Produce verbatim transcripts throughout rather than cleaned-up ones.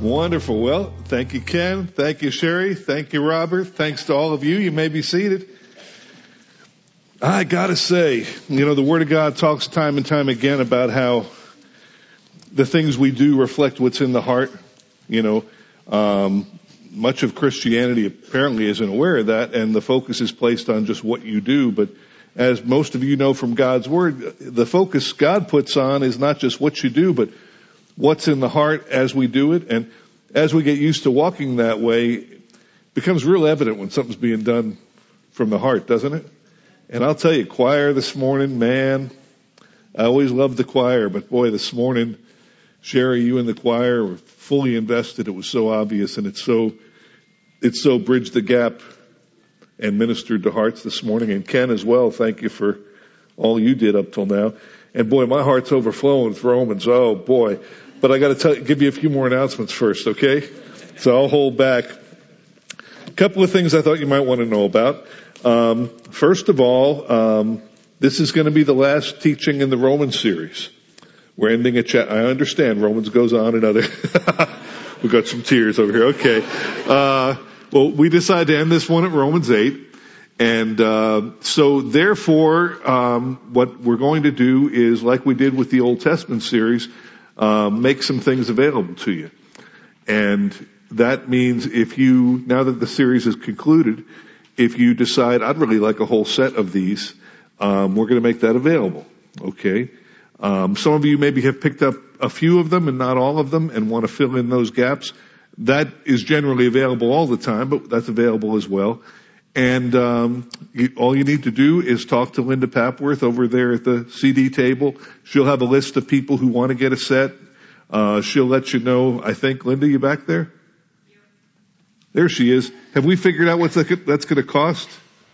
Wonderful. Well, thank you, Ken. Thank you, Sherry. Thank you, Robert. Thanks to all of you. You may be seated. I gotta say, you know, the Word of God talks time and time again about how the things we do reflect what's in the heart. You know, um, much of Christianity apparently isn't aware of that, and the focus is placed on just what you do. But as most of you know from God's Word, the focus God puts on is not just what you do, but what's in the heart as we do it. And as we get used to walking that way, it becomes real evident when something's being done from the heart, doesn't it? And I'll tell you, choir this morning, man, I always loved the choir, but boy, this morning, Sherry, you and the choir were fully invested. It was so obvious, and it's so, it's so bridged the gap and ministered to hearts this morning. And Ken as well, thank you for all you did up till now. And boy, my heart's overflowing with Romans. Oh boy. But I got to give you a few more announcements first, okay? So I'll hold back. A couple of things I thought you might want to know about. Um, first of all, um, this is going to be the last teaching in the Romans series. We're ending a chat. I understand Romans goes on another. We got some tears over here. Okay. Uh, well, we decided to end this one at Romans eight. And uh, so therefore, um, what we're going to do is, like we did with the Old Testament series, uh, make some things available to you. And that means if you, now that the series is concluded, if you decide, I'd really like a whole set of these, um, we're going to make that available. Okay? Um, some of you maybe have picked up a few of them and not all of them and want to fill in those gaps. That is generally available all the time, but that's available as well. And um, you, all you need to do is talk to Linda Papworth over there at the C D table. She'll have a list of people who want to get a set. Uh, she'll let you know. I think, Linda, you back there? Yeah. There she is. Have we figured out what that's going to cost?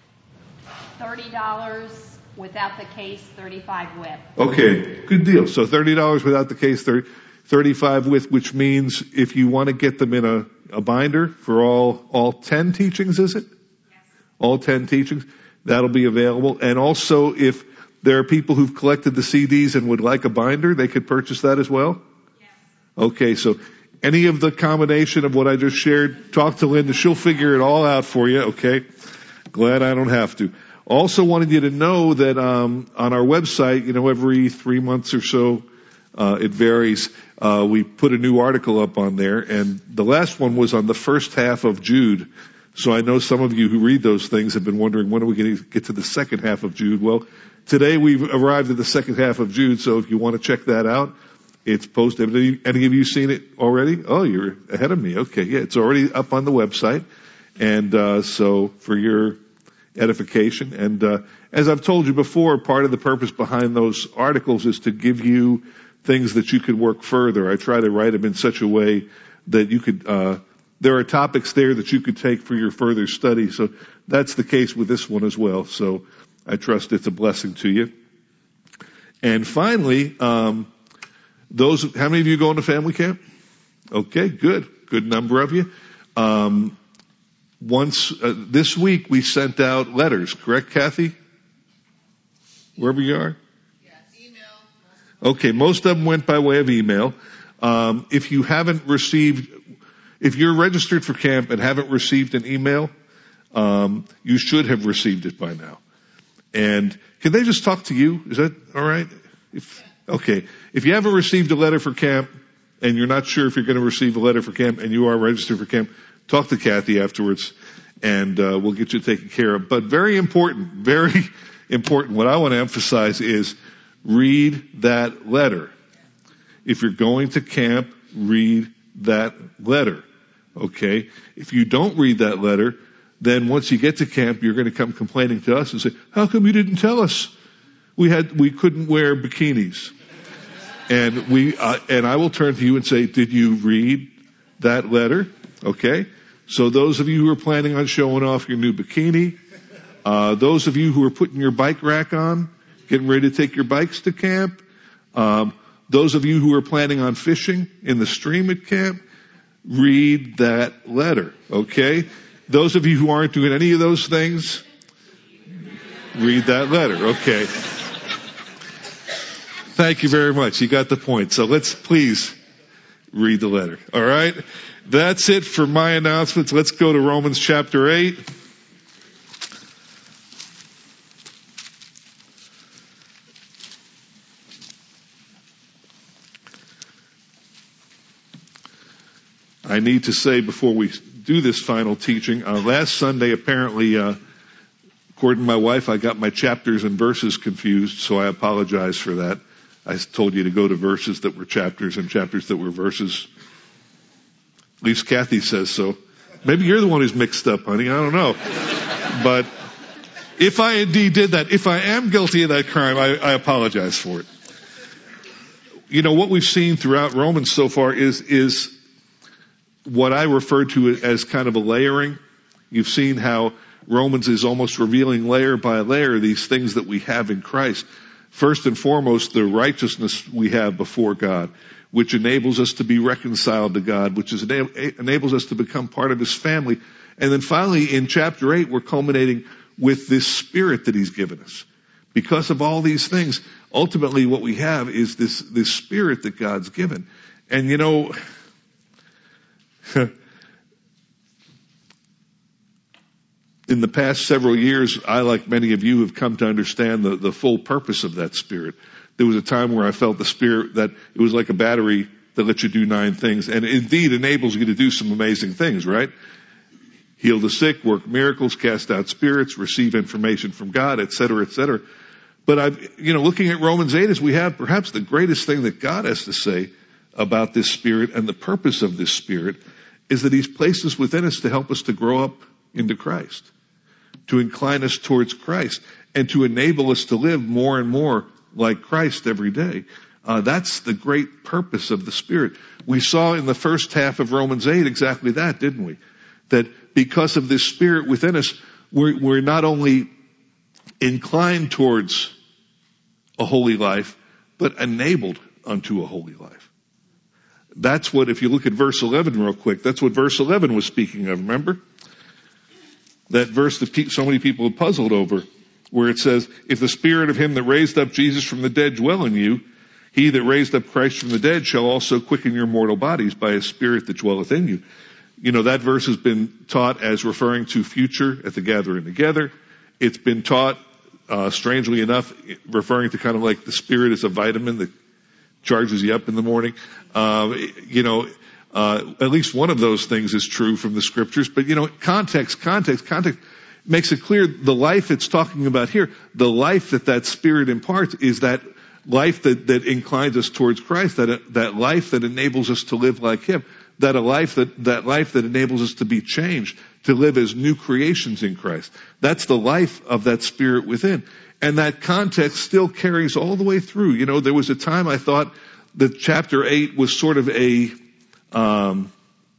thirty dollars without the case, thirty-five with. Okay, good deal. So thirty dollars without the case, thirty, thirty-five with, which means if you want to get them in a, a binder for all, all ten teachings, is it? All ten teachings, that'll be available. And also, if there are people who've collected the C Ds and would like a binder, they could purchase that as well? Yes. Okay, so any of the combination of what I just shared, talk to Linda. She'll figure it all out for you, okay? Glad I don't have to. Also wanted you to know that um on our website, you know, every three months or so, uh it varies, uh we put a new article up on there. And the last one was on the first half of Jude. So I know some of you who read those things have been wondering, when are we going to get to the second half of Jude? Well, today we've arrived at the second half of Jude, so if you want to check that out, it's posted. Any, any of you seen it already? Oh, you're ahead of me. Okay, yeah, it's already up on the website. And uh so for your edification. And uh as I've told you before, part of the purpose behind those articles is to give you things that you could work further. I try to write them in such a way that you could uh there are topics there that you could take for your further study. So that's the case with this one as well. So I trust it's a blessing to you. And finally, um, those, how many of you going to family camp? Okay, good. Good number of you. Um, once, uh, this week we sent out letters, correct, Kathy? Wherever you are? Yes, email. Okay, most of them went by way of email. Um, if you haven't received, If you're registered for camp and haven't received an email, um, you should have received it by now. And can they just talk to you? Is that all right? If, okay. If you haven't received a letter for camp and you're not sure if you're going to receive a letter for camp and you are registered for camp, talk to Kathy afterwards and uh, we'll get you taken care of. But very important, very important. What I want to emphasize is read that letter. If you're going to camp, read that letter. Okay? If you don't read that letter, then once you get to camp, you're going to come complaining to us and say, how come you didn't tell us? We had, we couldn't wear bikinis. And we, uh, and I will turn to you and say, did you read that letter? Okay? So those of you who are planning on showing off your new bikini, uh, those of you who are putting your bike rack on, getting ready to take your bikes to camp, um, those of you who are planning on fishing in the stream at camp, read that letter, okay? Those of you who aren't doing any of those things, read that letter, okay? Thank you very much. You got the point. So let's please read the letter. All right? That's it for my announcements. Let's go to Romans chapter eight. I need to say before we do this final teaching, uh, last Sunday apparently, uh, according to my wife, I got my chapters and verses confused, so I apologize for that. I told you to go to verses that were chapters and chapters that were verses. At least Kathy says so. Maybe you're the one who's mixed up, honey. I don't know. But if I indeed did that, if I am guilty of that crime, I, I apologize for it. You know, what we've seen throughout Romans so far is, is what I refer to as kind of a layering. You've seen how Romans is almost revealing layer by layer these things that we have in Christ. First and foremost, the righteousness we have before God, which enables us to be reconciled to God, which is enables us to become part of His family. And then finally, in chapter eight, we're culminating with this Spirit that He's given us. Because of all these things, ultimately what we have is this, this Spirit that God's given. And you know, in the past several years, I, like many of you, have come to understand the, the full purpose of that Spirit. There was a time where I felt the Spirit that it was like a battery that lets you do nine things, and indeed enables you to do some amazing things, right? Heal the sick, work miracles, cast out spirits, receive information from God, et cetera, et cetera. But I've, you know, looking at Romans eight, as we have perhaps the greatest thing that God has to say about this Spirit and the purpose of this Spirit is that He's placed us within us to help us to grow up into Christ, to incline us towards Christ, and to enable us to live more and more like Christ every day. Uh, that's the great purpose of the Spirit. We saw in the first half of Romans eight exactly that, didn't we? That because of this Spirit within us, we're, we're not only inclined towards a holy life, but enabled unto a holy life. That's what, if you look at verse eleven real quick, that's what verse eleven was speaking of, remember? That verse that pe- so many people have puzzled over, where it says, if the Spirit of Him that raised up Jesus from the dead dwell in you, He that raised up Christ from the dead shall also quicken your mortal bodies by His Spirit that dwelleth in you. You know, that verse has been taught as referring to future at the gathering together. It's been taught, uh, strangely enough, referring to kind of like the Spirit as a vitamin that charges you up in the morning. Uh, you know, uh, at least one of those things is true from the Scriptures. But, you know, context, context, context makes it clear the life it's talking about here, the life that that Spirit imparts is that life that, that inclines us towards Christ, that, that life that enables us to live like Him, that a life that, that life that enables us to be changed, to live as new creations in Christ. That's the life of that Spirit within. And that context still carries all the way through. You know, there was a time I thought that chapter eight was sort of a, um,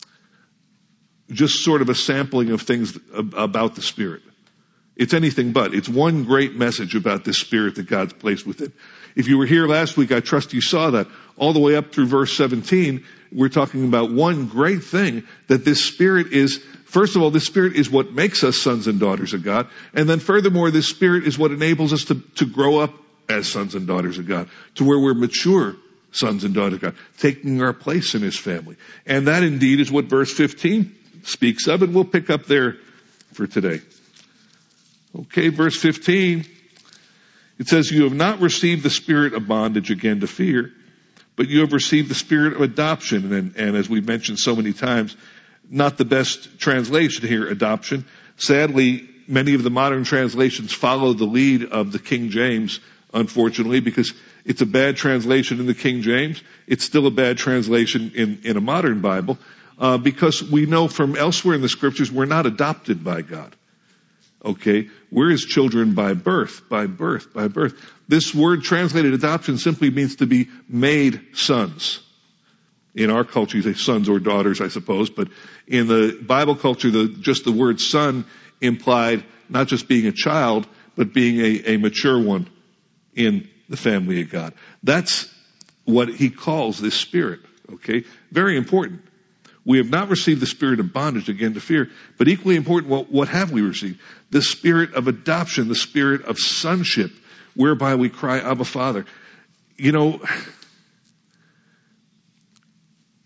just sort of a sampling of things about the Spirit. It's anything but. It's one great message about this Spirit that God's placed within. If you were here last week, I trust you saw that. All the way up through verse seventeen, we're talking about one great thing, that this Spirit is, first of all, this Spirit is what makes us sons and daughters of God. And then furthermore, this Spirit is what enables us to, to grow up as sons and daughters of God, to where we're mature sons and daughters of God, taking our place in His family. And that indeed is what verse fifteen speaks of, and we'll pick up there for today. Okay, verse fifteen, it says, you have not received the spirit of bondage again to fear, but you have received the spirit of adoption. And, and as we've mentioned so many times, not the best translation here, adoption. Sadly, many of the modern translations follow the lead of the King James, unfortunately, because it's a bad translation in the King James. It's still a bad translation in, in a modern Bible, uh, because we know from elsewhere in the Scriptures we're not adopted by God. Okay, we're His children by birth, by birth, by birth. This word translated adoption simply means to be made sons. In our culture, you say sons or daughters, I suppose, but in the Bible culture, the, just the word son implied not just being a child, but being a, a mature one in the family of God. That's what He calls this Spirit, okay? Very important. We have not received the spirit of bondage again to fear, but equally important, what, what have we received? The spirit of adoption, the spirit of sonship, whereby we cry, Abba, Father. You know,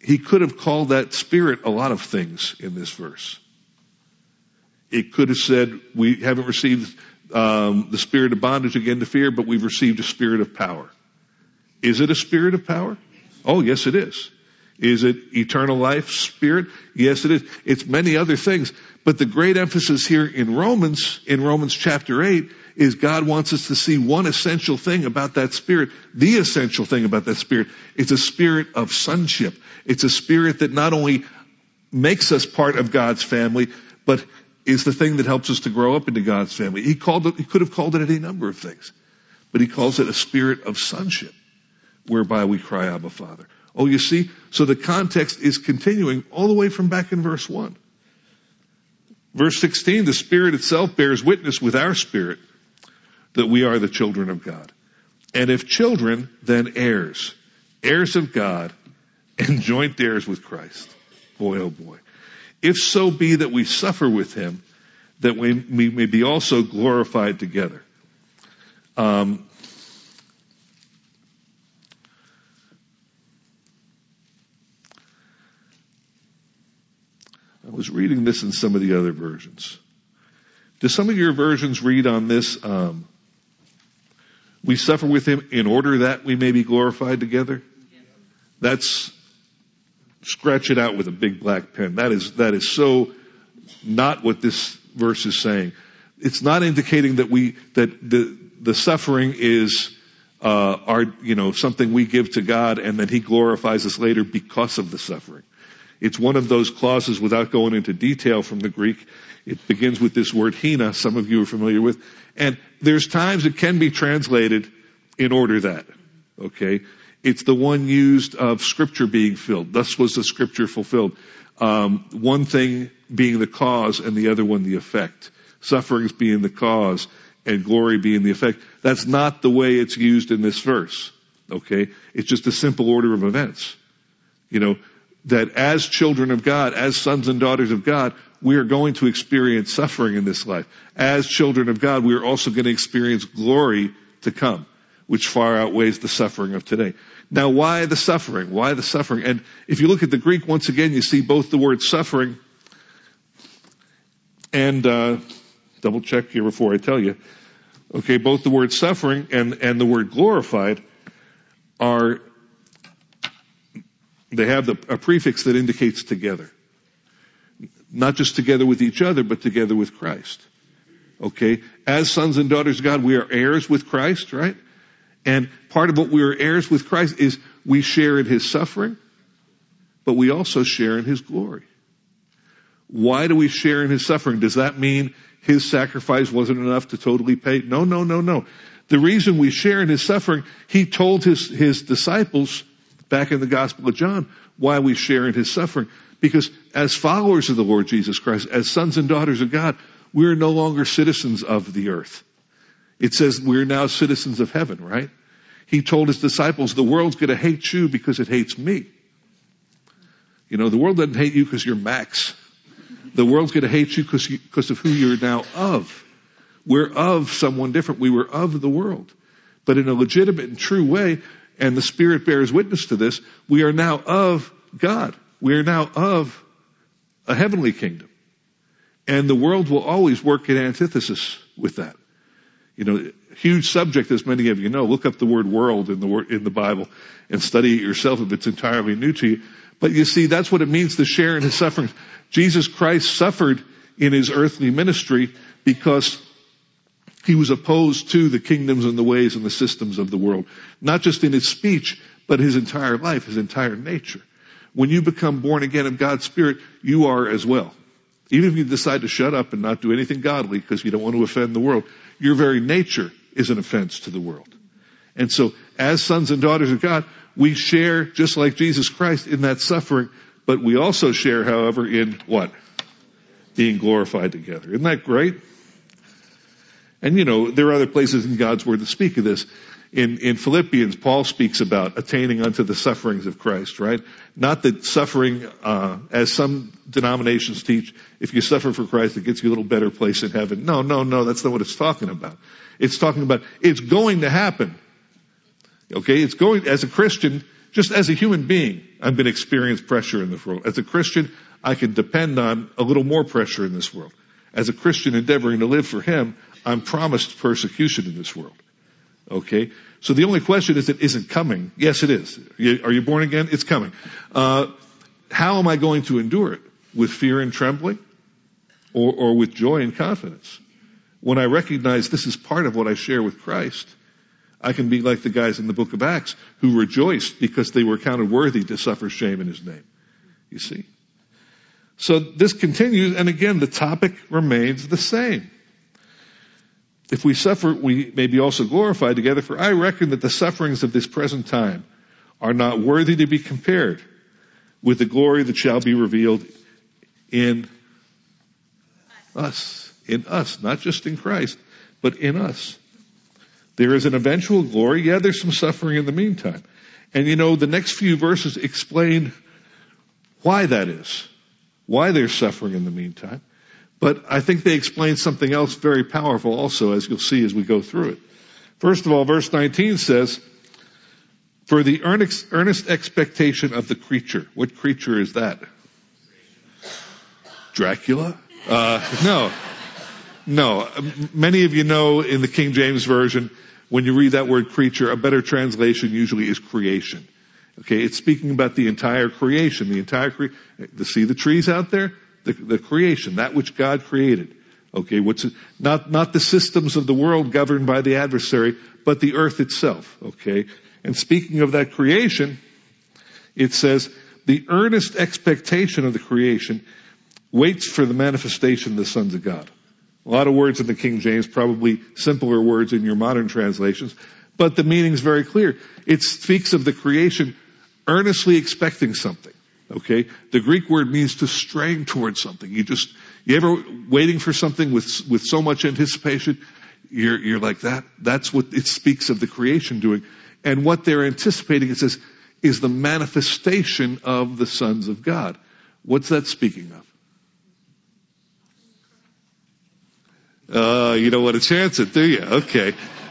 he could have called that spirit a lot of things in this verse. It could have said, we haven't received um, the spirit of bondage again to fear, but we've received a spirit of power. Is it a spirit of power? Oh, yes, it is. Is it eternal life spirit? Yes, it is. It's many other things. But the great emphasis here in Romans, in Romans chapter eight, is God wants us to see one essential thing about that spirit. The essential thing about that spirit. It's a spirit of sonship. It's a spirit that not only makes us part of God's family, but is the thing that helps us to grow up into God's family. He called it, he could have called it any number of things, but he calls it a spirit of sonship, whereby we cry, Abba, Father. Oh, you see? So the context is continuing all the way from back in verse one. Verse sixteen, the Spirit itself bears witness with our spirit that we are the children of God. And if children, then heirs. Heirs of God and joint heirs with Christ. Boy, oh boy. If so be that we suffer with him, that we, we may be also glorified together. Um, I was reading this in some of the other versions. Do some of your versions read on this, um, we suffer with him in order that we may be glorified together? That's, scratch it out with a big black pen. That is, that is so not what this verse is saying. It's not indicating that we, that the, the suffering is, uh, our, you know, something we give to God and that he glorifies us later because of the suffering. It's one of those clauses, without going into detail from the Greek. It begins with this word hina, some of you are familiar with. And there's times it can be translated in order that. Okay? It's the one used of Scripture being filled. Thus was the Scripture fulfilled. Um, one thing being the cause and the other one the effect. Sufferings being the cause and glory being the effect. That's not the way it's used in this verse. Okay? It's just a simple order of events. You know, that as children of God, as sons and daughters of God, we are going to experience suffering in this life. As children of God, we are also going to experience glory to come, which far outweighs the suffering of today. Now, why the suffering? Why the suffering? And if you look at the Greek, once again, you see both the word suffering and, uh, double check here before I tell you. Okay, both the word suffering and, and the word glorified are, they have the, a prefix that indicates together. Not just together with each other, but together with Christ. Okay? As sons and daughters of God, we are heirs with Christ, right? And part of what we are heirs with Christ is we share in his suffering, but we also share in his glory. Why do we share in his suffering? Does that mean his sacrifice wasn't enough to totally pay? No, no, no, no. The reason we share in his suffering, he told his, his disciples back in the Gospel of John why we share in his suffering. Because as followers of the Lord Jesus Christ, as sons and daughters of God, we're no longer citizens of the earth. It says we're now citizens of heaven, right? He told his disciples, the world's going to hate you because it hates me. You know, the world doesn't hate you because you're Max. The world's going to hate you because you, because of who you're now of. We're of someone different. We were of the world. But in a legitimate and true way, and the Spirit bears witness to this, we are now of God. We are now of a heavenly kingdom. And the world will always work in antithesis with that. You know, huge subject, as many of you know. Look up the word world in the word, in the Bible and study it yourself if it's entirely new to you. But you see, that's what it means to share in his suffering. Jesus Christ suffered in his earthly ministry because he was opposed to the kingdoms and the ways and the systems of the world. Not just in his speech, but his entire life, his entire nature. When you become born again of God's Spirit, you are as well. Even if you decide to shut up and not do anything godly because you don't want to offend the world, your very nature is an offense to the world. And so, as sons and daughters of God, we share, just like Jesus Christ, in that suffering, but we also share, however, in what? Being glorified together. Isn't that great? And you know, there are other places in God's Word that speak of this. In, in Philippians, Paul speaks about attaining unto the sufferings of Christ, right? Not that suffering, uh, as some denominations teach, if you suffer for Christ, it gets you a little better place in heaven. No, no, no, that's not what it's talking about. It's talking about, it's going to happen. Okay, it's going, as a Christian, Just as a human being, I'm going to experience pressure in this world. As a Christian, I can depend on a little more pressure in this world. As a Christian endeavoring to live for Him, I'm promised persecution in this world. Okay? So the only question is, it isn't coming. Yes, it is. Are you born again? It's coming. Uh, how am I going to endure it? With fear and trembling? Or, or with joy and confidence? When I recognize this is part of what I share with Christ, I can be like the guys in the book of Acts who rejoiced because they were counted worthy to suffer shame in His name. You see? So this continues, and again, the topic remains the same. If we suffer, we may be also glorified together, for I reckon that the sufferings of this present time are not worthy to be compared with the glory that shall be revealed in us. In us, not just in Christ, but in us. There is an eventual glory. Yeah, there's some suffering in the meantime. And you know, the next few verses explain why that is. Why there's suffering in the meantime. But I think they explain something else very powerful also, as you'll see as we go through it. First of all, verse nineteen says, for the earnest, earnest expectation of the creature. What creature is that? Dracula? Uh, no. No. Many of you know in the King James Version, when you read that word creature, a better translation usually is creation. Okay, it's speaking about the entire creation, the entire cre- to see the trees out there, the, the creation, that which God created. Okay, what's it, not not the systems of the world governed by the adversary, but the earth itself. Okay, and speaking of that creation, it says the earnest expectation of the creation waits for the manifestation of the sons of God. A lot of words in the King James, probably simpler words in your modern translations, but the meaning's very clear. It speaks of the creation earnestly expecting something. Okay? The Greek word means to strain towards something. You just, you ever waiting for something with, with so much anticipation? You're, you're like that. That's what it speaks of the creation doing. And what they're anticipating, it says, is the manifestation of the sons of God. What's that speaking of? Uh, you don't want to chance it, do you? Okay.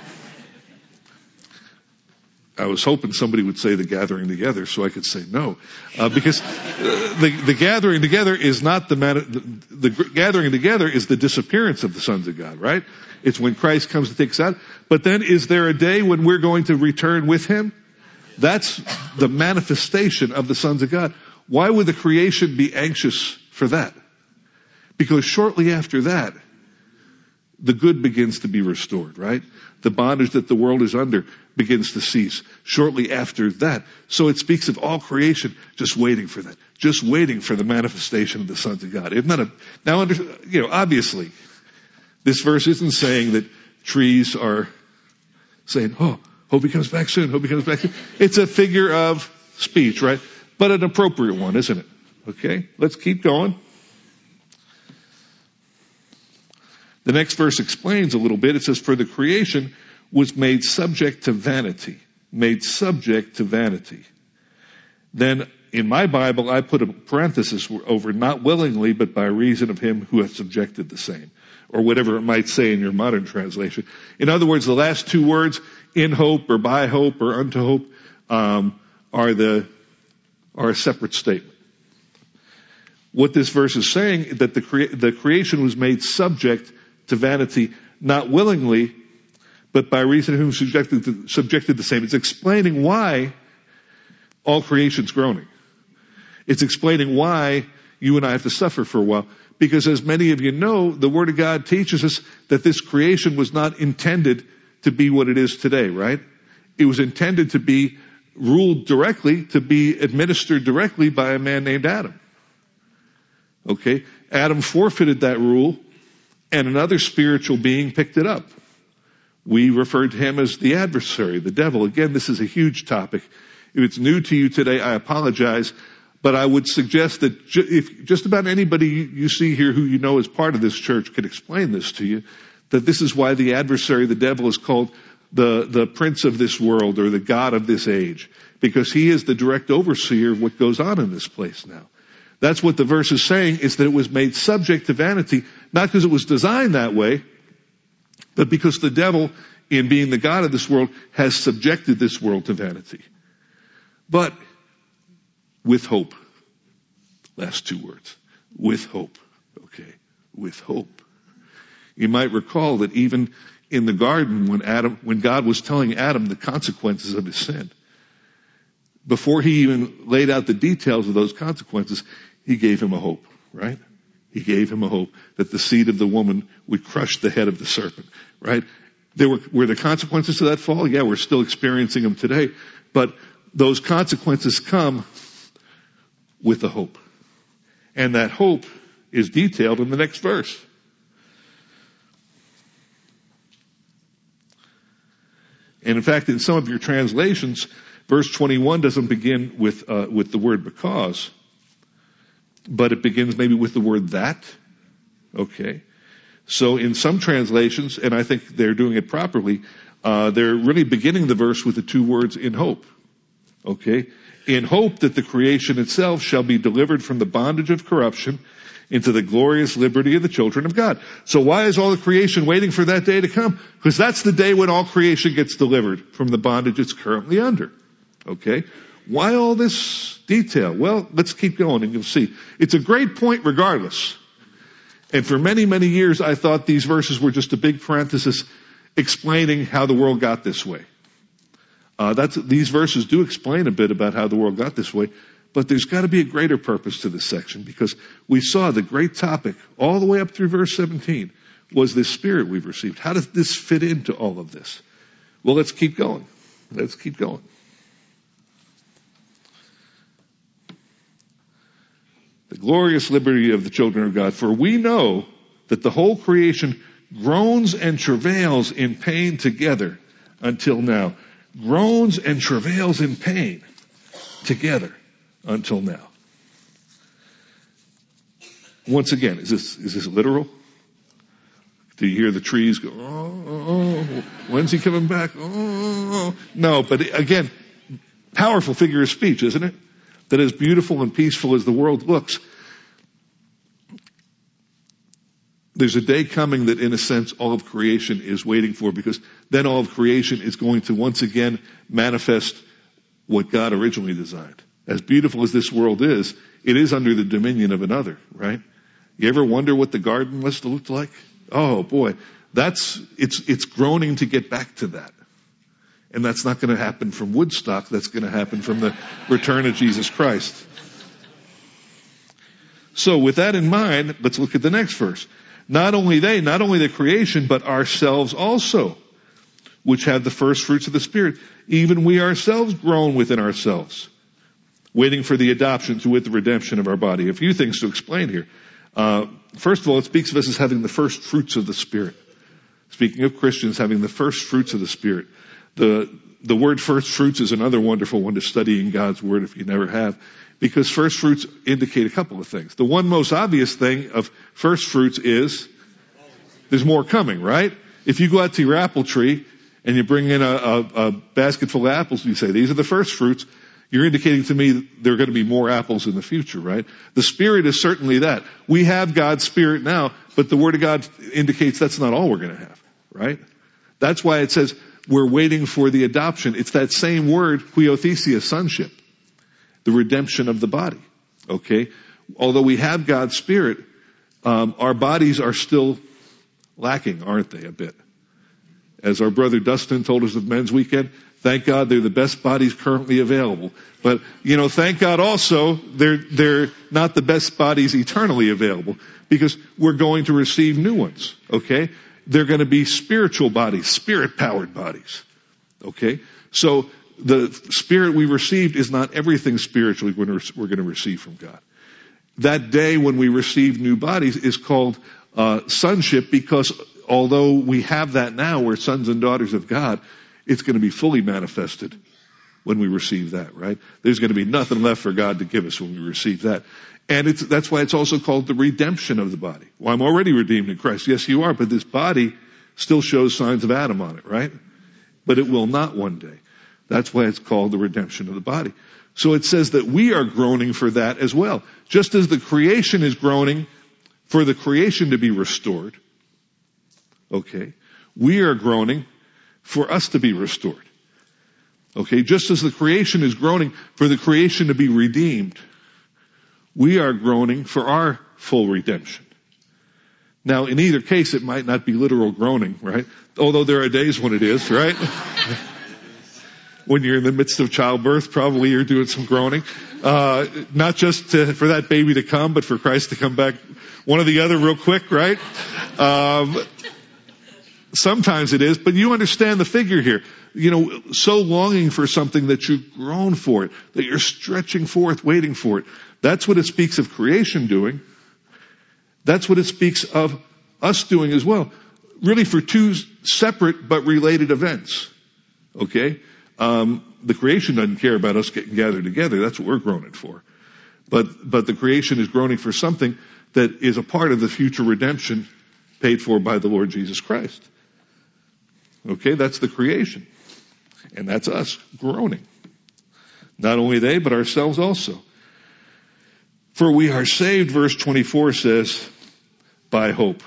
I was hoping somebody would say the gathering together so I could say no. Uh, because uh, the, the gathering together is not the, man, the, the gathering together is the disappearance of the sons of God, right? It's when Christ comes to take us out. But then is there a day when we're going to return with Him? That's the manifestation of the sons of God. Why would the creation be anxious for that? Because shortly after that, the good begins to be restored, right? The bondage that the world is under begins to cease shortly after that. So it speaks of all creation just waiting for that, just waiting for the manifestation of the sons of God. Isn't that a, now, under, you know, obviously, this verse isn't saying that trees are saying, oh, hope He comes back soon, hope He comes back soon. It's a figure of speech, right? But an appropriate one, isn't it? Okay, let's keep going. The next verse explains a little bit. It says, for the creation was made subject to vanity. Made subject to vanity. Then in my Bible, I put a parenthesis over not willingly, but by reason of Him who hath subjected the same. Or whatever it might say in your modern translation. In other words, the last two words, in hope or by hope or unto hope, um, are the, are a separate statement. What this verse is saying, that the, crea- the creation was made subject to vanity, not willingly, but by reason of whom subjected to, subjected the same. It's explaining why all creation's groaning. It's explaining why you and I have to suffer for a while. Because as many of you know, the Word of God teaches us that this creation was not intended to be what it is today, right? It was intended to be ruled directly, to be administered directly by a man named Adam. Okay? Adam forfeited that rule, and another spiritual being picked it up. We refer to him as the adversary, the devil. Again, this is a huge topic. If it's new to you today, I apologize. But I would suggest that ju- if just about anybody you see here who you know is part of this church could explain this to you, that this is why the adversary, the devil, is called the, the prince of this world or the god of this age. Because he is the direct overseer of what goes on in this place now. That's what the verse is saying, is that it was made subject to vanity, not because it was designed that way, but because the devil, in being the god of this world, has subjected this world to vanity. But with hope. Last two words. With hope. Okay. With hope. You might recall that even in the garden when Adam, when God was telling Adam the consequences of his sin, before he even laid out the details of those consequences, he gave him a hope, right? He gave him a hope that the seed of the woman would crush the head of the serpent, right? There were, were the consequences to that fall? Yeah, we're still experiencing them today. But those consequences come with a hope. And that hope is detailed in the next verse. And in fact, in some of your translations, verse twenty-one doesn't begin with uh, with the word because, but it begins maybe with the word that. Okay. So in some translations, and I think they're doing it properly, uh, they're really beginning the verse with the two words in hope. Okay. In hope that the creation itself shall be delivered from the bondage of corruption into the glorious liberty of the children of God. So why is all the creation waiting for that day to come? Because that's the day when all creation gets delivered from the bondage it's currently under. Okay? Why all this detail? Well, let's keep going and you'll see. It's a great point regardless. And for many, many years I thought these verses were just a big parenthesis explaining how the world got this way. Uh, that's, these verses do explain a bit about how the world got this way. But there's got to be a greater purpose to this section because we saw the great topic all the way up through verse seventeen was this Spirit we've received. How does this fit into all of this? Well, let's keep going. Let's keep going. The glorious liberty of the children of God. For we know that the whole creation groans and travails in pain together until now. Groans and travails in pain together. Until now. Once again, is this, is this literal? Do you hear the trees go, oh, oh, when's he coming back? Oh, no, but again, powerful figure of speech, isn't it? That as beautiful and peaceful as the world looks, there's a day coming that in a sense all of creation is waiting for because then all of creation is going to once again manifest what God originally designed. As beautiful as this world is, it is under the dominion of another, right? You ever wonder what the garden must have looked like? Oh boy, that's, it's, it's groaning to get back to that. And that's not going to happen from Woodstock, that's going to happen from the return of Jesus Christ. So with that in mind, let's look at the next verse. Not only they, not only the creation, but ourselves also, which have the first fruits of the Spirit, even we ourselves groan within ourselves, waiting for the adoption to with the redemption of our body. A few things to explain here. Uh, first of all, it speaks of us as having the first fruits of the Spirit. Speaking of Christians having the first fruits of the Spirit. The, the word first fruits is another wonderful one to study in God's Word if you never have. Because first fruits indicate a couple of things. The one most obvious thing of first fruits is there's more coming, right? If you go out to your apple tree and you bring in a, a, a basket full of apples and you say, these are the first fruits, you're indicating to me there are going to be more apples in the future, right? The Spirit is certainly that. We have God's Spirit now, but the Word of God indicates that's not all we're going to have, right? That's why it says we're waiting for the adoption. It's that same word, huiothesia, sonship, the redemption of the body, okay? Although we have God's Spirit, um, our bodies are still lacking, aren't they, a bit? As our brother Dustin told us at Men's Weekend, thank God they're the best bodies currently available. But, you know, thank God also they're, they're not the best bodies eternally available because we're going to receive new ones, okay? They're going to be spiritual bodies, spirit-powered bodies, okay? So the Spirit we received is not everything spiritually we're going to receive from God. That day when we receive new bodies is called uh, sonship because although we have that now, we're sons and daughters of God, it's going to be fully manifested when we receive that, right? There's going to be nothing left for God to give us when we receive that. And it's, that's why it's also called the redemption of the body. Well, I'm already redeemed in Christ. Yes, you are, but this body still shows signs of Adam on it, right? But it will not one day. That's why it's called the redemption of the body. So it says that we are groaning for that as well. Just as the creation is groaning for the creation to be restored, okay, we are groaning for us to be restored. Okay, just as the creation is groaning for the creation to be redeemed, we are groaning for our full redemption. Now, in either case, it might not be literal groaning, right? Although there are days when it is, right? When you're in the midst of childbirth, probably you're doing some groaning. Uh, not just to, for that baby to come, but for Christ to come back one or the other real quick, right? Um, sometimes it is, but you understand the figure here. You know, so longing for something that you groan for it, that you're stretching forth, waiting for it. That's what it speaks of creation doing. That's what it speaks of us doing as well. Really for two separate but related events. Okay? Um, the creation doesn't care about us getting gathered together. That's what we're groaning for. But, but the creation is groaning for something that is a part of the future redemption paid for by the Lord Jesus Christ. Okay? That's the creation. And that's us groaning. Not only they, but ourselves also. For we are saved, verse twenty-four says, by hope.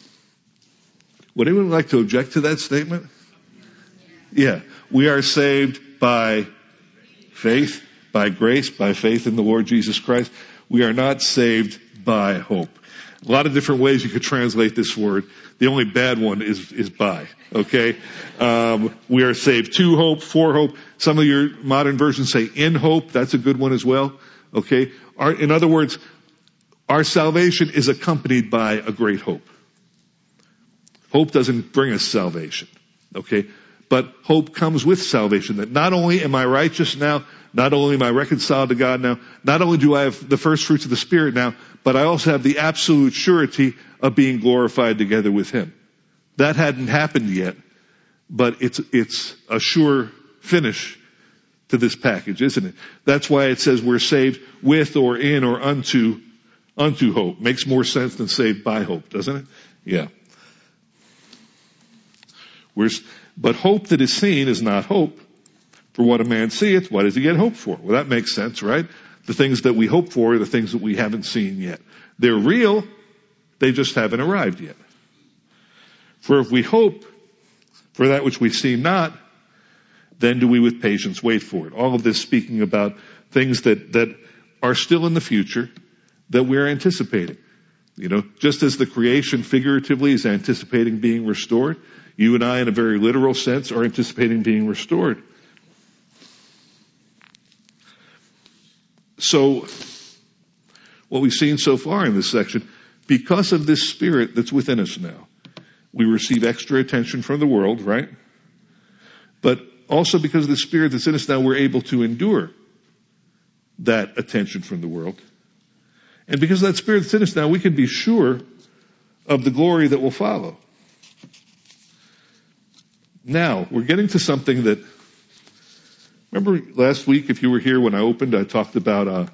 Would anyone like to object to that statement? Yeah. We are saved by faith, by grace, by faith in the Lord Jesus Christ. We are not saved by hope. A lot of different ways you could translate this word. The only bad one is, is by. Okay? Um, we are saved to hope, for hope. Some of your modern versions say in hope. That's a good one as well. Okay? Our, in other words, our salvation is accompanied by a great hope. Hope doesn't bring us salvation. Okay? But hope comes with salvation. That not only am I righteous now, not only am I reconciled to God now, not only do I have the first fruits of the Spirit now, but I also have the absolute surety of being glorified together with Him. That hadn't happened yet, but it's, it's a sure finish to this package, isn't it? That's why it says we're saved with or in or unto, unto hope. Makes more sense than saved by hope, doesn't it? Yeah. We're, but hope that is seen is not hope. For what a man seeth, why does he get hope for? Well, that makes sense, right? The things that we hope for are the things that we haven't seen yet. They're real, they just haven't arrived yet. For if we hope for that which we see not, then do we with patience wait for it. All of this speaking about things that, that are still in the future that we're anticipating. You know, just as the creation figuratively is anticipating being restored, you and I in a very literal sense are anticipating being restored. So, what we've seen so far in this section, because of this Spirit that's within us now, we receive extra attention from the world, right? But also because of the Spirit that's in us now, we're able to endure that attention from the world. And because of that Spirit that's in us now, we can be sure of the glory that will follow. Now, we're getting to something that, remember last week, if you were here when I opened, I talked about uh,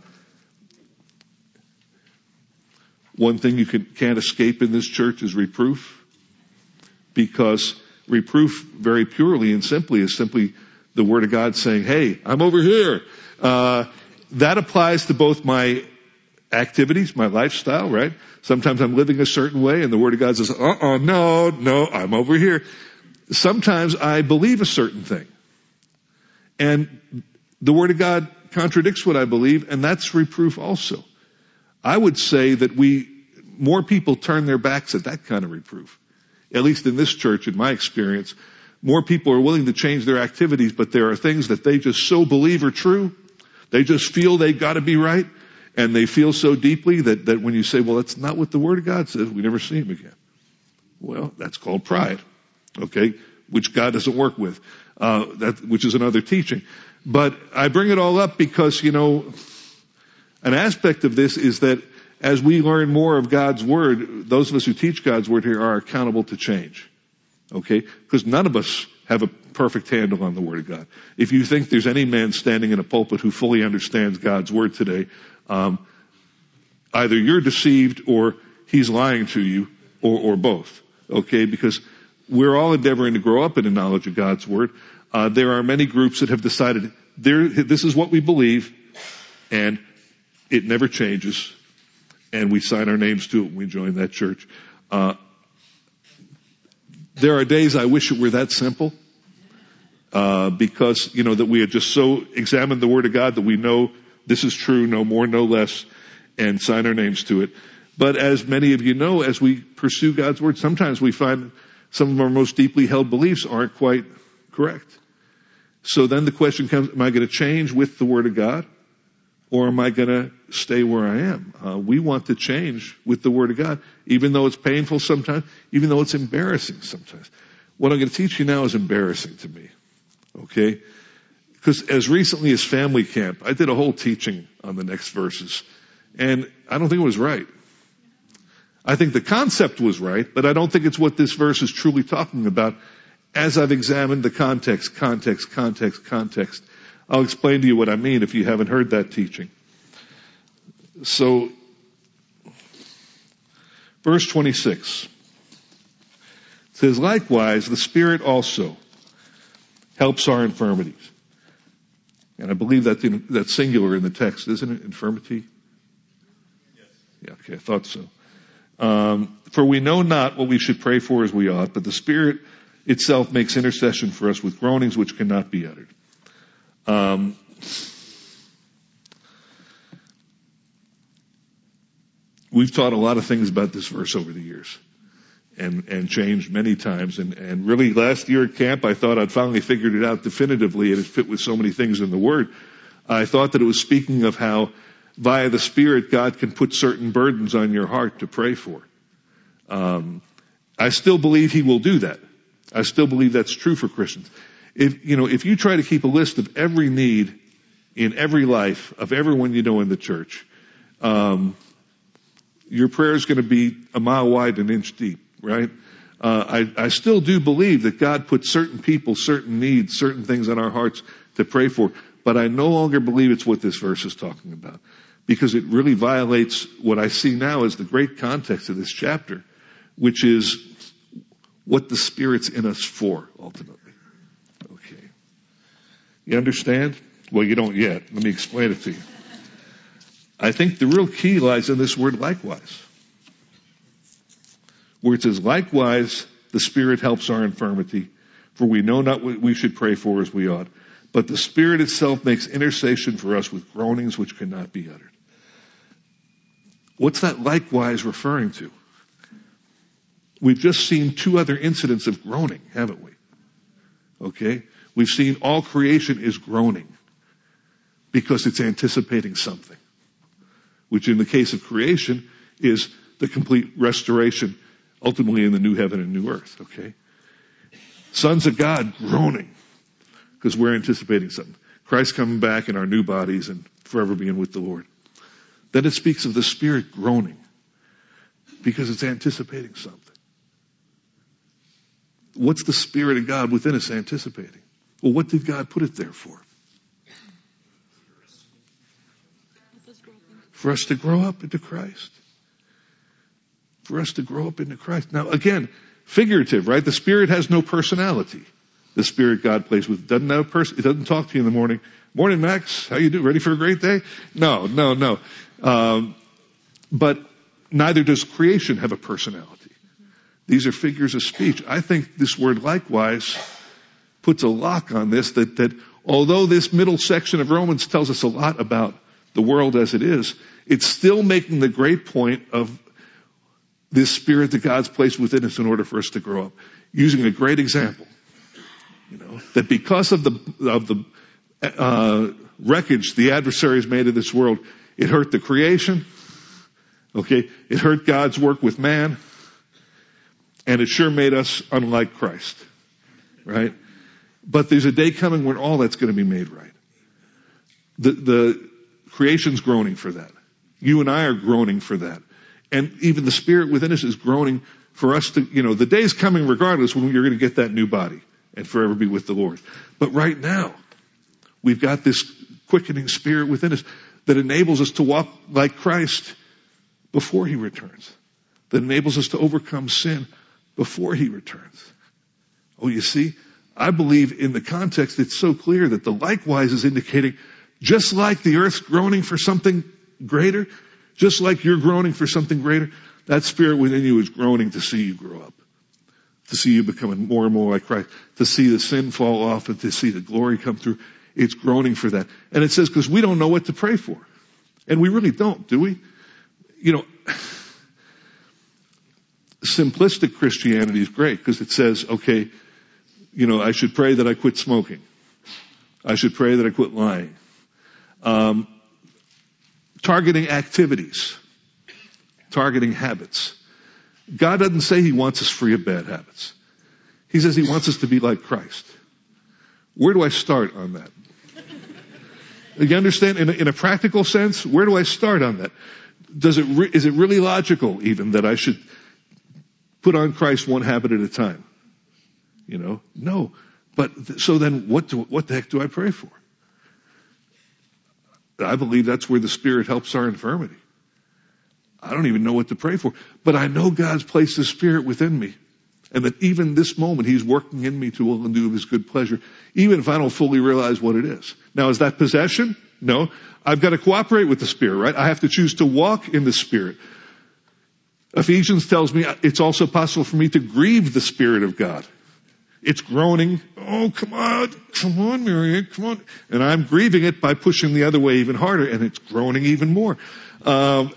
one thing you can, can't escape in this church is reproof. Because reproof, very purely and simply, is simply the Word of God saying, hey, I'm over here. Uh, that applies to both my activities, my lifestyle, right? Sometimes I'm living a certain way and the Word of God says, uh-uh, no, no, I'm over here. Sometimes I believe a certain thing. And the Word of God contradicts what I believe, and that's reproof also. I would say that we, more people turn their backs at that kind of reproof. At least in this church, in my experience, more people are willing to change their activities, but there are things that they just so believe are true. They just feel they got to be right, and they feel so deeply that, that when you say, well, that's not what the Word of God says, we never see Him again. Well, that's called pride, okay, which God doesn't work with, uh, that, which is another teaching. But I bring it all up because, you know, an aspect of this is that as we learn more of God's Word, those of us who teach God's Word here are accountable to change. Okay? Because none of us have a perfect handle on the Word of God. If you think there's any man standing in a pulpit who fully understands God's Word today, um, either you're deceived or he's lying to you, or, or both. Okay? Because we're all endeavoring to grow up in the knowledge of God's Word. Uh, there are many groups that have decided there, this is what we believe, and it never changes. And we sign our names to it when we join that church. Uh, there are days I wish it were that simple. uh, because, you know, that we had just so examined the Word of God that we know this is true, no more, no less, and sign our names to it. But as many of you know, as we pursue God's Word, sometimes we find some of our most deeply held beliefs aren't quite correct. So then the question comes, am I going to change with the Word of God? Or am I going to stay where I am? Uh, we want to change with the Word of God, even though it's painful sometimes, even though it's embarrassing sometimes. What I'm going to teach you now is embarrassing to me, okay? Because as recently as family camp, I did a whole teaching on the next verses, and I don't think it was right. I think the concept was right, but I don't think it's what this verse is truly talking about as I've examined the context, context, context, context. I'll explain to you what I mean if you haven't heard that teaching. So, verse twenty-six says, likewise, the Spirit also helps our infirmities. And I believe that in, that's singular in the text, isn't it? Infirmity? Yes. Yeah, okay, I thought so. Um, for we know not what we should pray for as we ought, but the Spirit itself makes intercession for us with groanings which cannot be uttered. Um, we've taught a lot of things about this verse over the years and, and changed many times. And, and really last year at camp, I thought I'd finally figured it out definitively, and it fit with so many things in the Word. I thought that it was speaking of how via the Spirit, God can put certain burdens on your heart to pray for. Um, I still believe He will do that. I still believe that's true for Christians. If, you know, if you try to keep a list of every need in every life of everyone you know in the church, um, your prayer is going to be a mile wide and an inch deep, right? Uh, I, I still do believe that God puts certain people, certain needs, certain things on our hearts to pray for, but I no longer believe it's what this verse is talking about, because it really violates what I see now as the great context of this chapter, which is what the Spirit's in us for, ultimately. Okay. You understand? Well, you don't yet. Let me explain it to you. I think the real key lies in this word likewise, where it says, likewise, the Spirit helps our infirmity, for we know not what we should pray for as we ought, but the Spirit itself makes intercession for us with groanings which cannot be uttered. What's that likewise referring to? We've just seen two other incidents of groaning, haven't we? Okay? We've seen all creation is groaning because it's anticipating something, which in the case of creation is the complete restoration, ultimately in the new heaven and new earth, okay? Sons of God groaning because we're anticipating something. Christ coming back in our new bodies and forever being with the Lord. Then it speaks of the Spirit groaning because it's anticipating something. What's the Spirit of God within us anticipating? Well, what did God put it there for? For us to grow up into Christ. For us to grow up into Christ. Now, again, figurative, right? The Spirit has no personality. The Spirit God plays with doesn't have a person. It doesn't talk to you in the morning. Morning, Max. How you doing? Ready for a great day? No, no, no. Um, but neither does creation have a personality. These are figures of speech. I think this word likewise puts a lock on this, that, that although this middle section of Romans tells us a lot about the world as it is, it's still making the great point of this Spirit that God's placed within us in order for us to grow up. Using a great example, you know, that because of the, of the, uh, wreckage the adversaries made of this world, it hurt the creation. Okay. It hurt God's work with man. And it sure made us unlike Christ, right? But there's a day coming when all that's going to be made right. The, the creation's groaning for that. You and I are groaning for that. And even the Spirit within us is groaning for us to, you know, the day's coming regardless when you're going to get that new body and forever be with the Lord. But right now, we've got this quickening Spirit within us that enables us to walk like Christ before He returns. That enables us to overcome sin before He returns. Oh, you see, I believe in the context it's so clear that the likewise is indicating just like the earth's groaning for something greater, just like you're groaning for something greater, that Spirit within you is groaning to see you grow up. to see you becoming more and more like Christ, to see the sin fall off and to see the glory come through. It's groaning for that. And it says, because we don't know what to pray for. And we really don't, do we? You know, simplistic Christianity is great because it says, okay, you know, I should pray that I quit smoking. I should pray that I quit lying. Um, targeting activities. Targeting habits. God doesn't say he wants us free of bad habits. He says he wants us to be like Christ. Where do I start on that? You understand? In a, in a practical sense, where do I start on that? Does it re- is it really logical even that I should put on Christ one habit at a time? You know, no. But th- so then, what do, what the heck do I pray for? I believe that's where the Spirit helps our infirmity. I don't even know what to pray for, but I know God's placed His Spirit within me, and that even this moment He's working in me to will and do of His good pleasure, even if I don't fully realize what it is. Now, is that possession? No. I've got to cooperate with the Spirit, right? I have to choose to walk in the Spirit. Ephesians tells me it's also possible for me to grieve the Spirit of God. It's groaning. Oh, come on, come on, Marianne, come on. And I'm grieving it by pushing the other way even harder, and it's groaning even more. Um,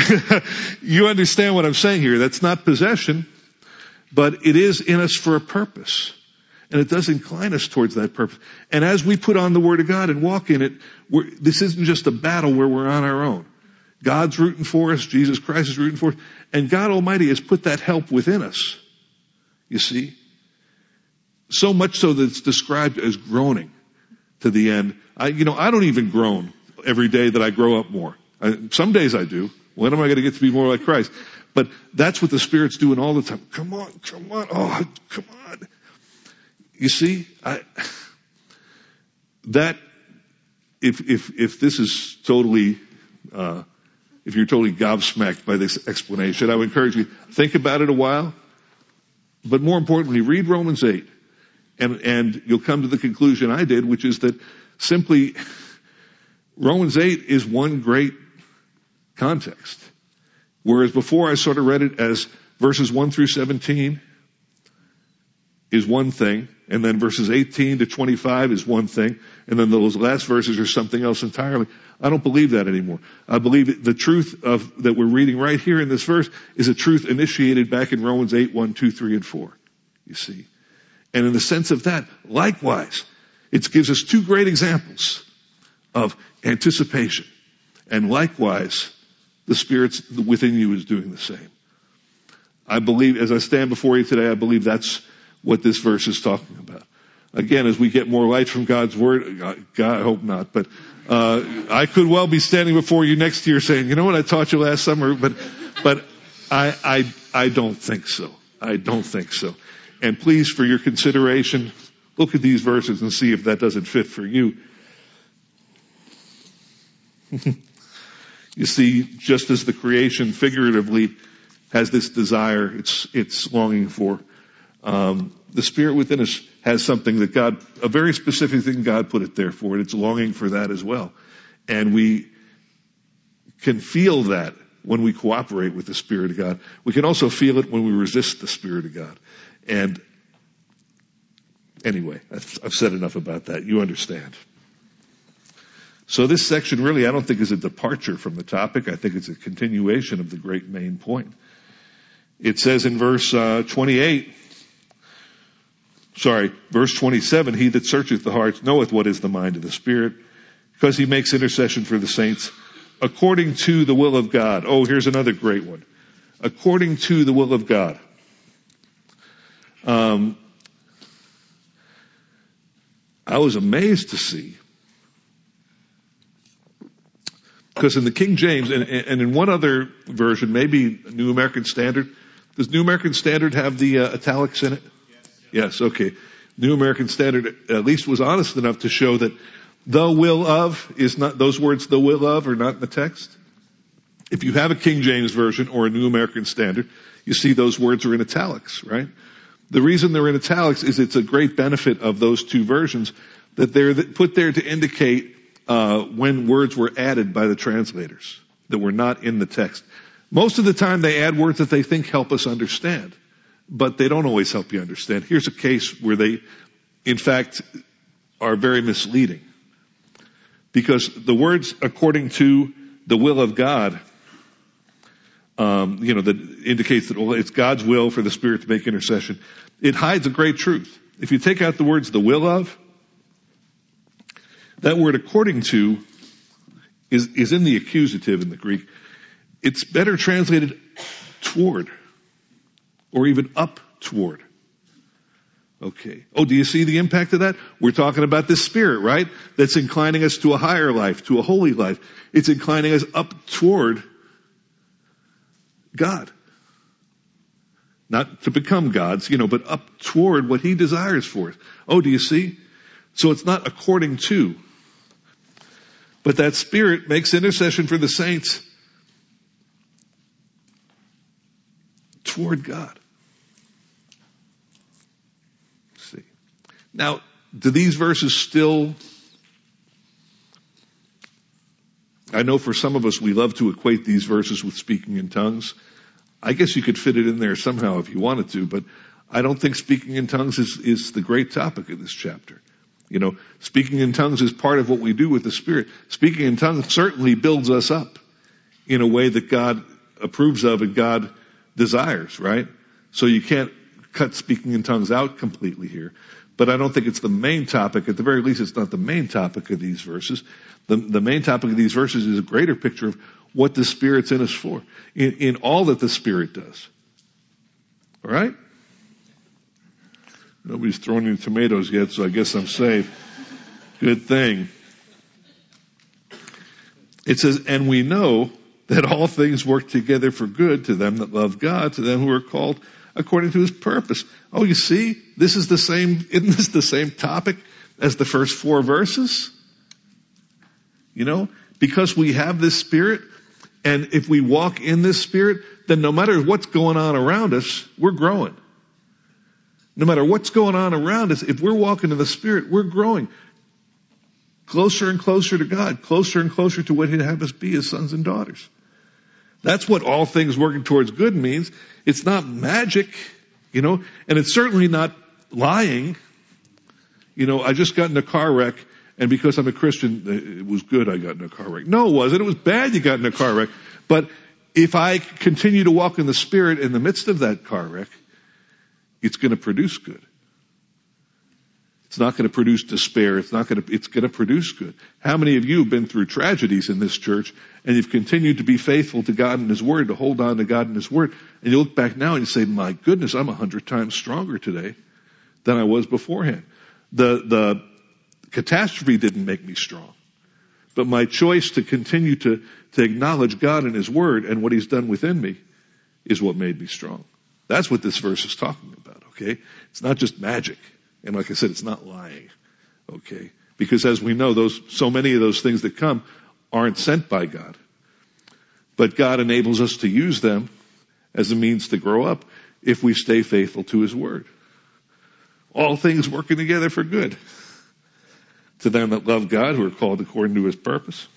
you understand what I'm saying here. That's not possession, but it is in us for a purpose. And it does incline us towards that purpose. And as we put on the Word of God and walk in it, we're, this isn't just a battle where we're on our own. God's rooting for us. Jesus Christ is rooting for us. And God Almighty has put that help within us. You see? So much so that it's described as groaning to the end. I, you know, I don't even groan every day that I grow up more. I, some days I do. When am I going to get to be more like Christ? But that's what the Spirit's doing all the time. Come on, come on, oh, come on. You see, I, that, if, if, if this is totally, uh, if you're totally gobsmacked by this explanation, I would encourage you, think about it a while. But more importantly, read Romans eight. And, and you'll come to the conclusion I did, which is that simply Romans eight is one great context. Whereas before I sort of read it as verses one through seventeen is one thing, and then verses eighteen to twenty-five is one thing, and then those last verses are something else entirely. I don't believe that anymore. I believe the truth of that we're reading right here in this verse is a truth initiated back in Romans eight, one, two, three, and four. You see? And in the sense of that, likewise, it gives us two great examples of anticipation. And likewise, the Spirit within you is doing the same. I believe, as I stand before you today, I believe that's what this verse is talking about. Again, as we get more light from God's Word, God, I hope not, but uh, I could well be standing before you next year saying, you know what I taught you last summer, but but I I I don't think so. I don't think so. And please, for your consideration, look at these verses and see if that doesn't fit for you. You see, just as the creation figuratively has this desire, it's it's longing for, um, the Spirit within us has something that God, a very specific thing God put it there for, and it's longing for that as well. And we can feel that when we cooperate with the Spirit of God. We can also feel it when we resist the Spirit of God. And anyway, I've, I've said enough about that. You understand. So this section really, I don't think is a departure from the topic. I think it's a continuation of the great main point. It says in verse uh, twenty-eight, sorry, verse twenty-seven, he that searcheth the hearts knoweth what is the mind of the Spirit, because he makes intercession for the saints according to the will of God. Oh, here's another great one. According to the will of God. Um, I was amazed to see, because in the King James, and, and in one other version, maybe New American Standard, does New American Standard have the uh, italics in it? Yes. Yes, okay. New American Standard at least was honest enough to show that the will of is not, those words the will of are not in the text. If you have a King James version or a New American Standard, you see those words are in italics, right? The reason they're in italics is it's a great benefit of those two versions that they're put there to indicate uh, when words were added by the translators that were not in the text. Most of the time they add words that they think help us understand. but they don't always help you understand. Here's a case where they, in fact, are very misleading. Because the words according to the will of God, um, you know, that indicates that well, it's God's will for the Spirit to make intercession. It hides a great truth. If you take out the words the will of, that word according to is, is in the accusative in the Greek. It's better translated toward or even up toward. Okay. Oh, do you see the impact of that? We're talking about this Spirit, right? That's inclining us to a higher life, to a holy life. It's inclining us up toward God. Not to become gods, you know, but up toward what He desires for us. Oh, do you see? So it's not according to. But that Spirit makes intercession for the saints toward God. Let's see. Now, do these verses still, I know for some of us we love to equate these verses with speaking in tongues. I guess you could fit it in there somehow if you wanted to, but I don't think speaking in tongues is, is the great topic of this chapter. You know, speaking in tongues is part of what we do with the Spirit. Speaking in tongues certainly builds us up in a way that God approves of and God desires, right? So you can't cut speaking in tongues out completely here. But I don't think it's the main topic. At the very least, it's not the main topic of these verses. The, the main topic of these verses is a greater picture of what the Spirit's in us for, in, in all that the Spirit does. All right? Nobody's thrown any tomatoes yet, so I guess I'm safe. Good thing. It says, and we know that all things work together for good to them that love God, to them who are called according to His purpose. Oh, you see, this is the same, isn't this the same topic as the first four verses? You know, because we have this Spirit, and if we walk in this Spirit, then no matter what's going on around us, we're growing. No matter what's going on around us, if we're walking in the Spirit, we're growing closer and closer to God, closer and closer to what He'd have us be as sons and daughters. That's what all things working towards good means. It's not magic, you know, and it's certainly not lying. You know, I just got in a car wreck, and because I'm a Christian, it was good I got in a car wreck. No, it wasn't. It was bad you got in a car wreck. But if I continue to walk in the Spirit in the midst of that car wreck, it's going to produce good. It's not going to produce despair. It's not going to, it's going to produce good. How many of you have been through tragedies in this church and you've continued to be faithful to God and His Word, to hold on to God and His Word, and you look back now and you say, my goodness, I'm a hundred times stronger today than I was beforehand. The, the catastrophe didn't make me strong, but my choice to continue to, to acknowledge God and His Word and what He's done within me is what made me strong. That's what this verse is talking about, okay? It's not just magic. And like I said, it's not lying, okay? Because as we know, those, so many of those things that come aren't sent by God. But God enables us to use them as a means to grow up if we stay faithful to His Word. All things working together for good to them that love God, who are called according to His purpose.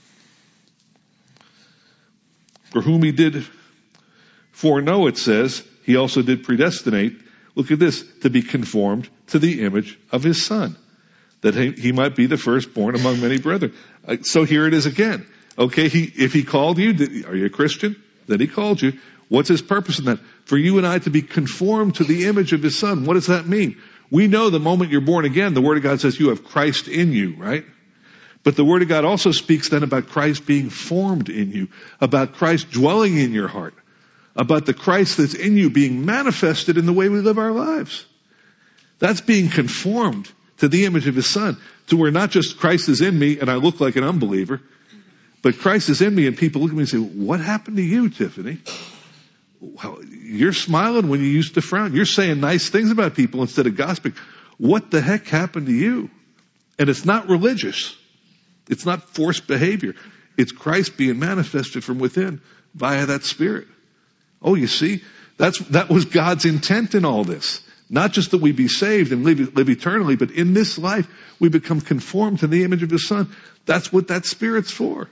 For whom He did foreknow, it says, He also did predestinate, look at this, to be conformed to the image of His Son, that he, he might be the firstborn among many brethren. Uh, so here it is again. Okay, he, if He called you, did, are you a Christian? Then He called you. What's His purpose in that? For you and I to be conformed to the image of His Son. What does that mean? We know the moment you're born again, the Word of God says you have Christ in you, right? But the Word of God also speaks then about Christ being formed in you, about Christ dwelling in your heart, about the Christ that's in you being manifested in the way we live our lives. That's being conformed to the image of His Son, to where not just Christ is in me and I look like an unbeliever, but Christ is in me and people look at me and say, what happened to you, Tiffany? Well, you're smiling when you used to frown. You're saying nice things about people instead of gossiping. What the heck happened to you? And it's not religious. It's not forced behavior. It's Christ being manifested from within via that Spirit. Oh, you see, that's, that was God's intent in all this. Not just that we be saved and live, live eternally, but in this life, we become conformed to the image of His Son. That's what that Spirit's for.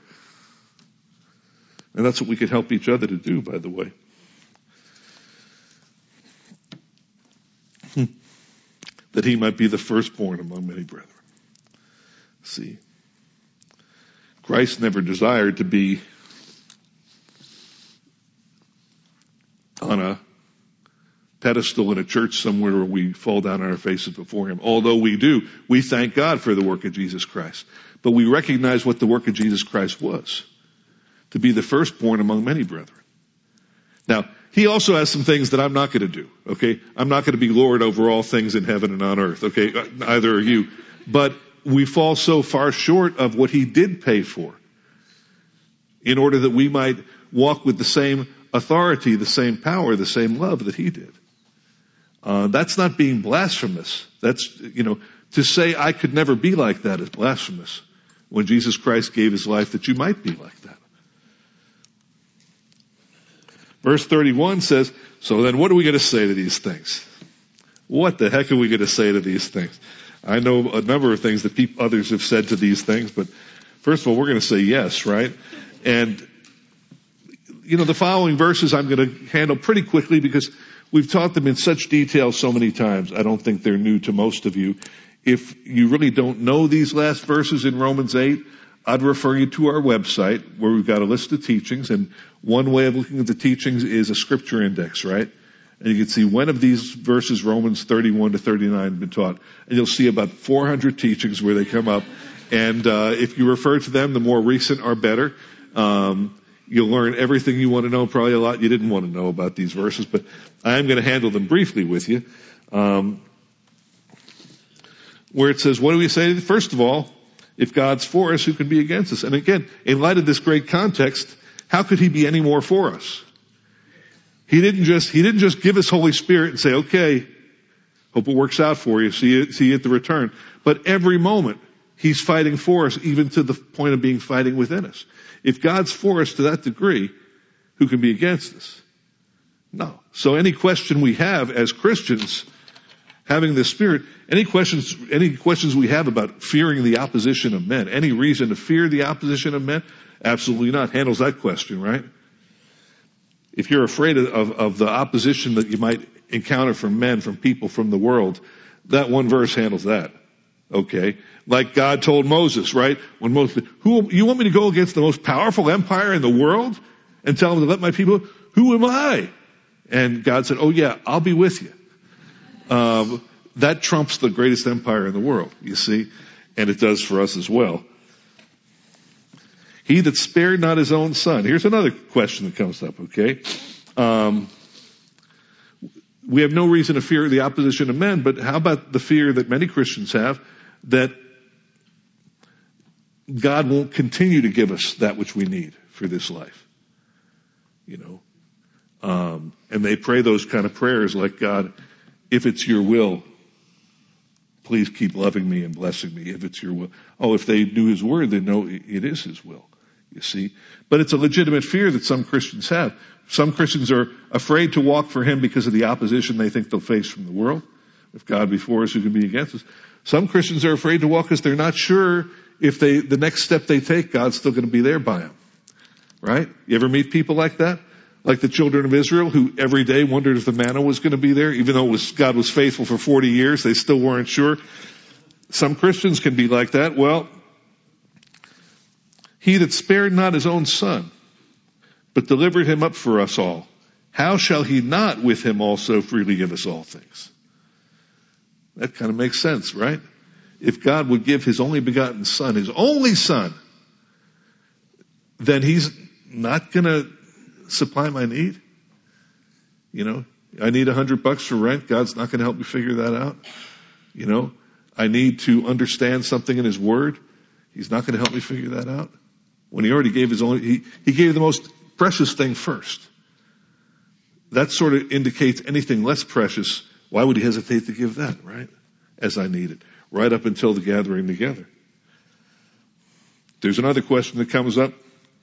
And that's what we could help each other to do, by the way. that he might be the firstborn among many brethren. See, Christ never desired to be on a pedestal in a church somewhere where we fall down on our faces before him. Although we do, we thank God for the work of Jesus Christ. But we recognize what the work of Jesus Christ was, to be the firstborn among many brethren. Now, he also has some things that I'm not going to do, okay? I'm not going to be Lord over all things in heaven and on earth, okay? Neither are you. But we fall so far short of what he did pay for in order that we might walk with the same authority, the same power, the same love that he did. Uh, that's not being blasphemous. That's, you know, to say I could never be like that is blasphemous when Jesus Christ gave his life that you might be like that. Verse thirty-one says, so then what are we going to say to these things? What the heck are we going to say to these things? I know a number of things that people, others have said to these things, but first of all, we're going to say yes, right? And, you know, the following verses I'm going to handle pretty quickly because we've taught them in such detail so many times. I don't think they're new to most of you. If you really don't know these last verses in Romans eight, I'd refer you to our website where we've got a list of teachings, and one way of looking at the teachings is a scripture index, right? And you can see when of these verses, Romans thirty-one to thirty-nine, have been taught. And you'll see about four hundred teachings where they come up. And uh if you refer to them, the more recent are better. Um You'll learn everything you want to know, probably a lot you didn't want to know about these verses, but I'm going to handle them briefly with you. Um, where it says, what do we say? First of all, if God's for us, who can be against us? And again, in light of this great context, how could he be any more for us? He didn't just, he didn't just give his Holy Spirit and say, okay, hope it works out for you. See you, see you at the return. But every moment, he's fighting for us, even to the point of being fighting within us. If God's for us to that degree, who can be against us? No. So any question we have as Christians, having the Spirit, any questions, any questions we have about fearing the opposition of men, any reason to fear the opposition of men? Absolutely not. Handles that question, right? If you're afraid of, of, of the opposition that you might encounter from men, from people, from the world, that one verse handles that. Okay. Like God told Moses, right? When Moses, who, you want me to go against the most powerful empire in the world and tell them to let my people, who am I? And God said, oh yeah, I'll be with you. Um, that trumps the greatest empire in the world, you see, and it does for us as well. He that spared not his own son. Here's another question that comes up, okay? Um, we have no reason to fear the opposition of men, but how about the fear that many Christians have that God won't continue to give us that which we need for this life? You know, um, and they pray those kind of prayers like, God, if it's your will, please keep loving me and blessing me. If it's your will. Oh, if they knew his word, they know it is his will, you see. But it's a legitimate fear that some Christians have. Some Christians are afraid to walk for him because of the opposition they think they'll face from the world. If God be for us, who can be against us? Some Christians are afraid to walk because they're not sure if they, the next step they take, God's still going to be there by them. Right? You ever meet people like that? Like the children of Israel who every day wondered if the manna was going to be there, even though it was, God was faithful for forty years, they still weren't sure. Some Christians can be like that. Well, he that spared not his own son, but delivered him up for us all, how shall he not with him also freely give us all things? That kind of makes sense, right? If God would give his only begotten son, his only son, then he's not going to supply my need. You know, I need a hundred bucks for rent. God's not going to help me figure that out. You know, I need to understand something in his word. He's not going to help me figure that out. When he already gave his only, he, he gave the most precious thing first. That sort of indicates anything less precious. Why would he hesitate to give that, right? As I need it. Right up until the gathering together. There's another question that comes up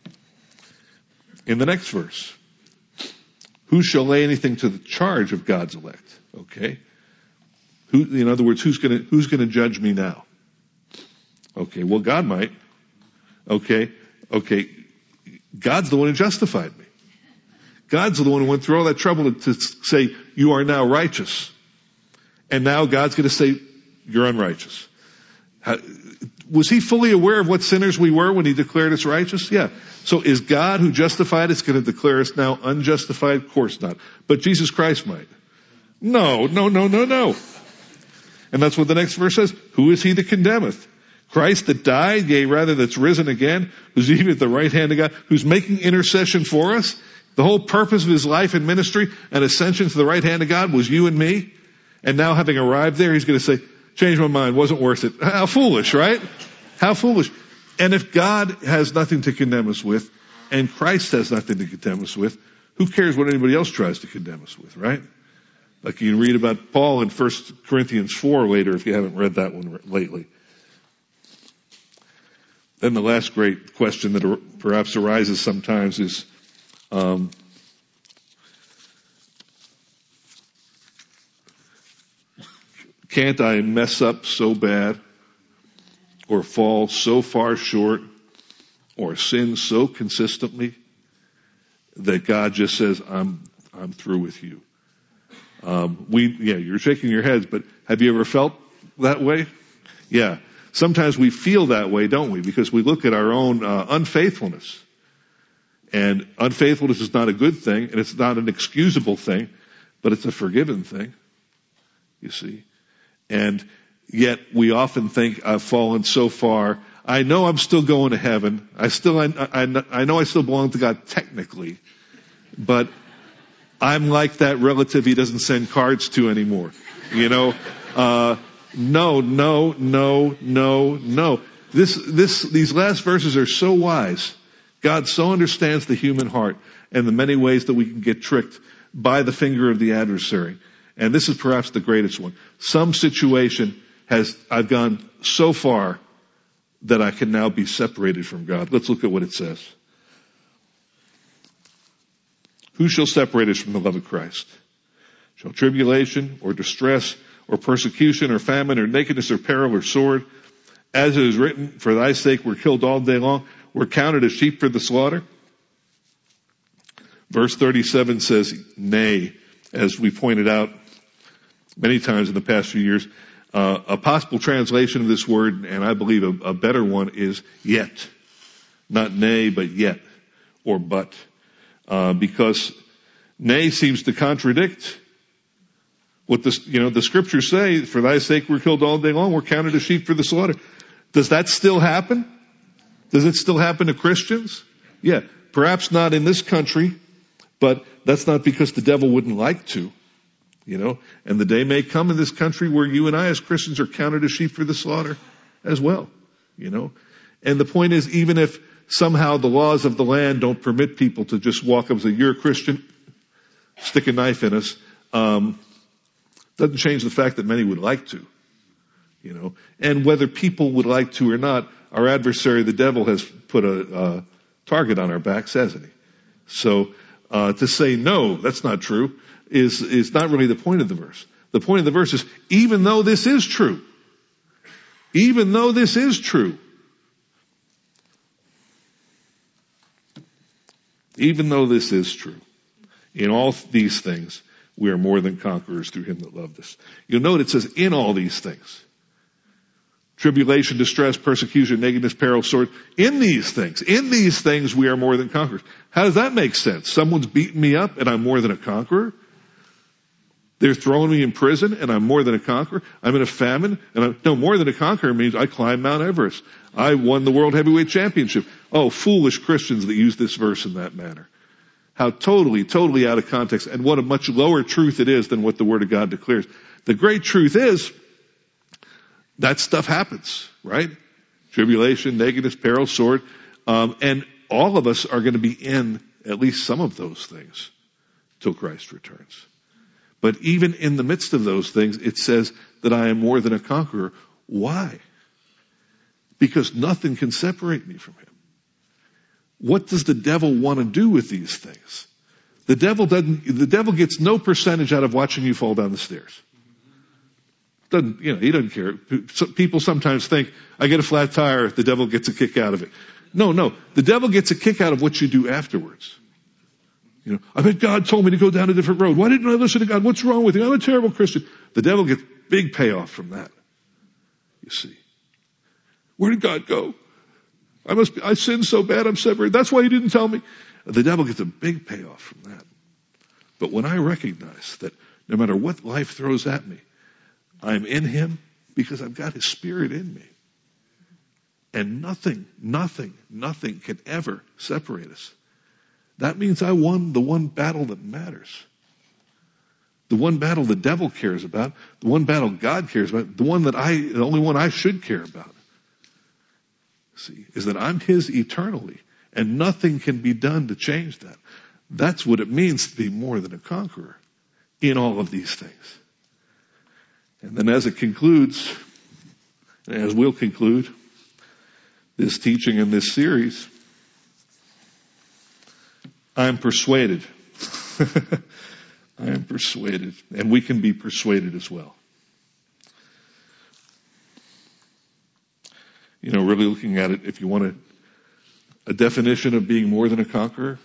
in the next verse. Who shall lay anything to the charge of God's elect? Okay. Who, in other words, who's gonna, who's gonna judge me now? Okay, well God might. Okay, okay. God's the one who justified me. God's the one who went through all that trouble to, to say, you are now righteous. And now God's going to say, you're unrighteous. How, was he fully aware of what sinners we were when he declared us righteous? Yeah. So is God who justified us going to declare us now unjustified? Of course not. But Jesus Christ might. No, no, no, no, no. And that's what the next verse says. Who is he that condemneth? Christ that died, yea, rather that's risen again, who's even at the right hand of God, who's making intercession for us. The whole purpose of his life and ministry and ascension to the right hand of God was you and me. And now having arrived there, he's going to say, change my mind, wasn't worth it. How foolish, right? How foolish. And if God has nothing to condemn us with, and Christ has nothing to condemn us with, who cares what anybody else tries to condemn us with, right? Like you can read about Paul in First Corinthians four later if you haven't read that one lately. Then the last great question that perhaps arises sometimes is, um, can't I mess up so bad or fall so far short or sin so consistently that God just says, I'm, I'm through with you? Um, we, yeah, you're shaking your heads, but have you ever felt that way? Yeah. Sometimes we feel that way, don't we? Because we look at our own uh, unfaithfulness. And unfaithfulness is not a good thing, and it's not an excusable thing, but it's a forgiven thing, you see. And yet we often think, I've fallen so far. I know I'm still going to heaven. I still, I, I, I know I still belong to God technically, but I'm like that relative he doesn't send cards to anymore. You know, uh, no, no, no, no, no. This, this, these last verses are so wise. God so understands the human heart and the many ways that we can get tricked by the finger of the adversary. And this is perhaps the greatest one. Some situation has, I've gone so far that I can now be separated from God. Let's look at what it says. Who shall separate us from the love of Christ? Shall tribulation or distress or persecution or famine or nakedness or peril or sword? As it is written, for thy sake we're killed all day long. We're counted as sheep for the slaughter. Verse thirty-seven says, nay, as we pointed out many times in the past few years. Uh, a possible translation of this word, and I believe a, a better one, is yet. Not nay, but yet, or but. Uh, because nay seems to contradict what the, you know, the scriptures say, for thy sake we're killed all day long, we're counted as sheep for the slaughter. Does that still happen? Does it still happen to Christians? Yeah, perhaps not in this country, but that's not because the devil wouldn't like to, you know, and the day may come in this country where you and I as Christians are counted as sheep for the slaughter as well, you know. And the point is, even if somehow the laws of the land don't permit people to just walk up and say, you're a Christian, stick a knife in us, um, doesn't change the fact that many would like to, you know. And whether people would like to or not, our adversary, the devil, has put a uh, target on our backs, hasn't he? So uh, to say no, that's not true, is is not really the point of the verse. The point of the verse is, even though this is true, even though this is true, even though this is true, in all these things, we are more than conquerors through him that loved us. You'll note it says, in all these things. Tribulation, distress, persecution, nakedness, peril, sword. In these things, in these things we are more than conquerors. How does that make sense? Someone's beating me up and I'm more than a conqueror? They're throwing me in prison and I'm more than a conqueror? I'm in a famine and I'm, no, more than a conqueror means I climbed Mount Everest. I won the World Heavyweight Championship. Oh, foolish Christians that use this verse in that manner. How totally, totally out of context, and what a much lower truth it is than what the Word of God declares. The great truth is, that stuff happens, right? Tribulation, nakedness, peril, sword. Um, and all of us are going to be in at least some of those things till Christ returns. But even in the midst of those things, it says that I am more than a conqueror. Why? Because nothing can separate me from him. What does the devil want to do with these things? The devil doesn't, the devil gets no percentage out of watching you fall down the stairs. Doesn't, you know, he doesn't care. People sometimes think, I get a flat tire, the devil gets a kick out of it. No, no. The devil gets a kick out of what you do afterwards. You know, I bet God told me to go down a different road. Why didn't I listen to God? What's wrong with you? I'm a terrible Christian. The devil gets big payoff from that. You see. Where did God go? I must be, I sinned so bad I'm separated. That's why he didn't tell me. The devil gets a big payoff from that. But when I recognize that no matter what life throws at me, I'm in him because I've got his spirit in me. And nothing, nothing, nothing can ever separate us. That means I won the one battle that matters. The one battle the devil cares about, the one battle God cares about, the one that I, the only one I should care about. See, is that I'm his eternally, and nothing can be done to change that. That's what it means to be more than a conqueror in all of these things. And then as it concludes, and as we'll conclude this teaching in this series, I'm persuaded. I am persuaded. And we can be persuaded as well. You know, really looking at it, if you want a, a definition of being more than a conqueror,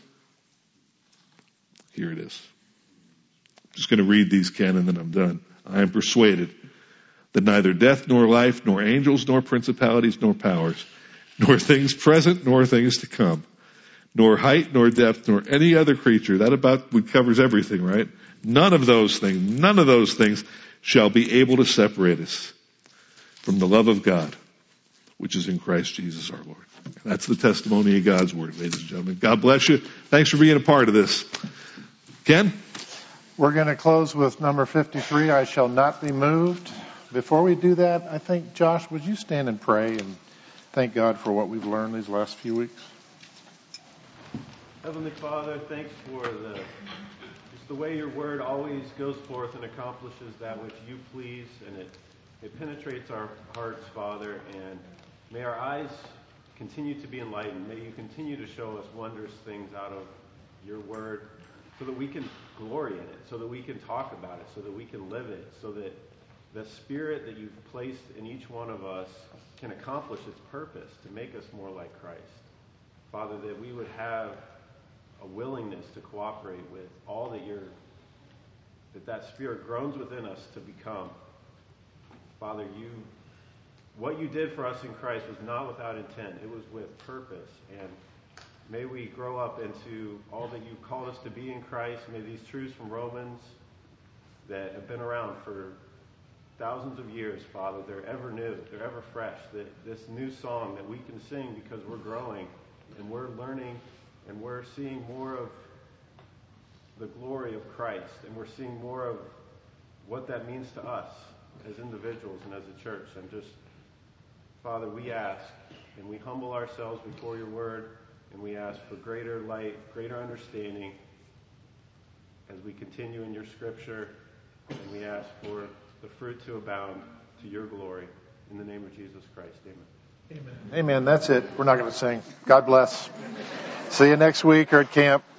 here it is. I'm just going to read these, Ken, and then I'm done. I am persuaded that neither death nor life, nor angels, nor principalities, nor powers, nor things present, nor things to come, nor height, nor depth, nor any other creature. That about covers everything, right? None of those things, none of those things shall be able to separate us from the love of God, which is in Christ Jesus our Lord. That's the testimony of God's word, ladies and gentlemen. God bless you. Thanks for being a part of this. Ken? We're going to close with number fifty-three, I shall not be moved. Before we do that, I think, Josh, would you stand and pray and thank God for what we've learned these last few weeks? Heavenly Father, thanks for the just the way your word always goes forth and accomplishes that which you please, and it, it penetrates our hearts, Father, and may our eyes continue to be enlightened. May you continue to show us wondrous things out of your word so that we can glory in it, so that we can talk about it, so that we can live it, so that the spirit that you've placed in each one of us can accomplish its purpose to make us more like Christ. Father, that we would have a willingness to cooperate with all that you're, that that spirit groans within us to become. Father, you, what you did for us in Christ was not without intent. It was with purpose. And may we grow up into all that you called us to be in Christ. May these truths from Romans that have been around for thousands of years, Father, they're ever new, they're ever fresh. That this new song that we can sing because we're growing and we're learning and we're seeing more of the glory of Christ, and we're seeing more of what that means to us as individuals and as a church. And just, Father, we ask and we humble ourselves before your word, and we ask for greater light, greater understanding as we continue in your scripture, and we ask for the fruit to abound to your glory. In the name of Jesus Christ, amen. Amen. Amen. That's it. We're not going to sing. God bless. See you next week or at camp.